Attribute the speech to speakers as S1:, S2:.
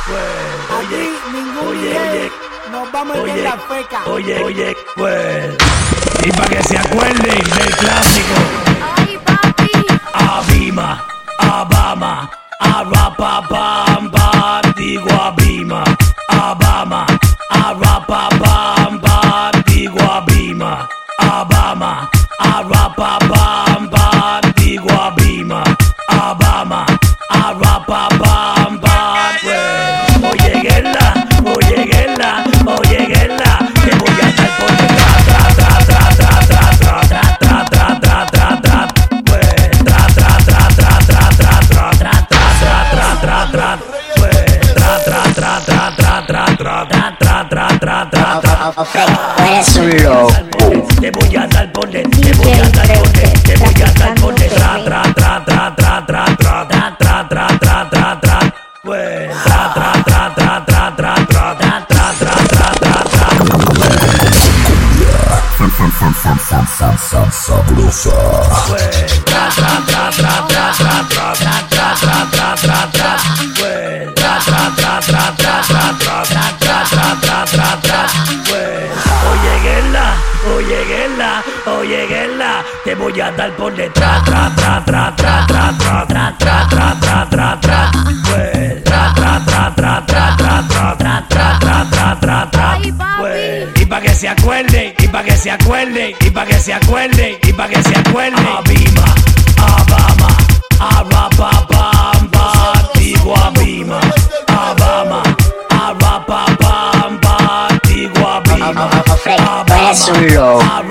S1: Aquí ningún DJ nos va a meter la feca.
S2: Oye, pues. Y para que se acuerden del clásico.
S3: Ay, papi.
S2: Abima, Abama, Arapapamba, digo Abima, Abama, Arapapamba, digo Abima, Abama, Arapapamba, digo Abima, Abama, Arapapamba. Oye, Guerra, te voy a dar por detrás,
S4: Eres un loco.
S2: te voy a dar por detrás, te voy a dar por detrás, te voy a dar por detrás,
S4: sabrosa.
S2: Oye, Guerra, te voy a dar por detrás,
S3: Ay, papi.
S2: y pa' que se acuerden, y pa' que se acuerden, y pa' que se acuerden, y pa' que se acuerden. Abima, Abama, Arapapamba, digo Abima, Abama, Arapapamba, digo Abima,
S4: Eres un loco.